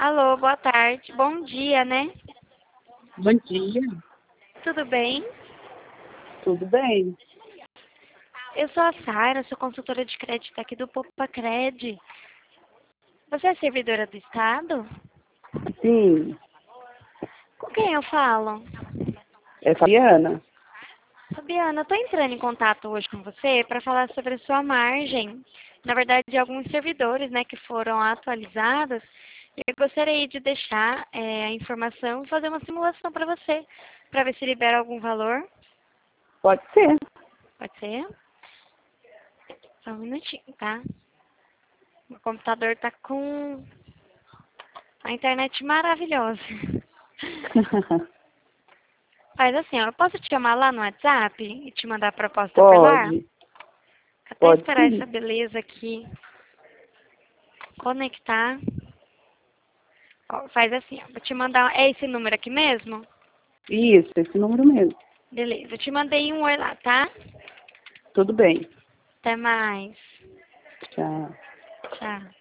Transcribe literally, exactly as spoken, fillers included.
Alô, boa tarde. Bom dia, né? Bom dia, Tudo bem? tudo bem? Eu sou a Sara, sou consultora de crédito aqui do Popacred. Você é servidora do Estado? Sim, Com quem eu falo? é Fabiana. Fabiana, eu tô entrando em contato hoje com você para falar sobre a sua margem. Na verdade, alguns servidores, né, que foram atualizados. Eu gostaria de deixar é, a informação e fazer uma simulação para você, para ver se libera algum valor. Pode ser. Pode ser? Só um minutinho, tá? O computador tá com a internet maravilhosa. Faz assim, ó, eu posso te chamar lá no WhatsApp e te mandar a proposta por lá? Pode, Até pode esperar essa sim. beleza aqui conectar. Ó, faz assim, ó, vou te mandar. É esse número aqui mesmo? Isso, esse número mesmo. Beleza, eu te mandei um oi lá, tá? Tudo bem. Até mais. Tchau. Tchau.